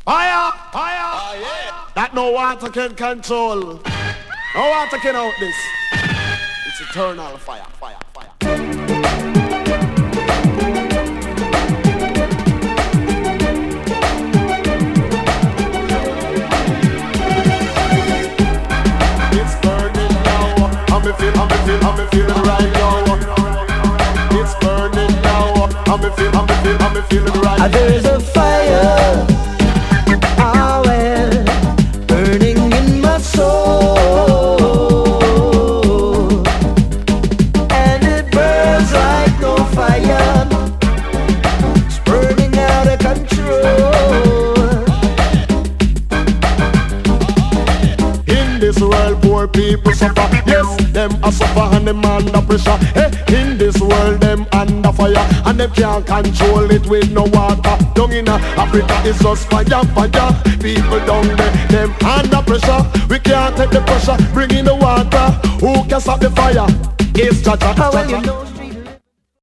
Fire, fire, yeah. That no water can control. No water can out this. It's eternal fire, fire, fire. It's burning now. I'm feeling right now. It's burning now. I'm feeling right now. There's a fire. Burning in my soul, and it burns like no fire. It's burning out of control. In this world, poor people suffer. Yes, them a suffer and them under pressure. Hey, in this world, them under fire, and them can't control it with no water. Down in Africa, it's just fire, fire. People down there, them under pressure. We can't take the pressure, bring in the water. Who can stop the fire? It's Jah Jah. How well you know.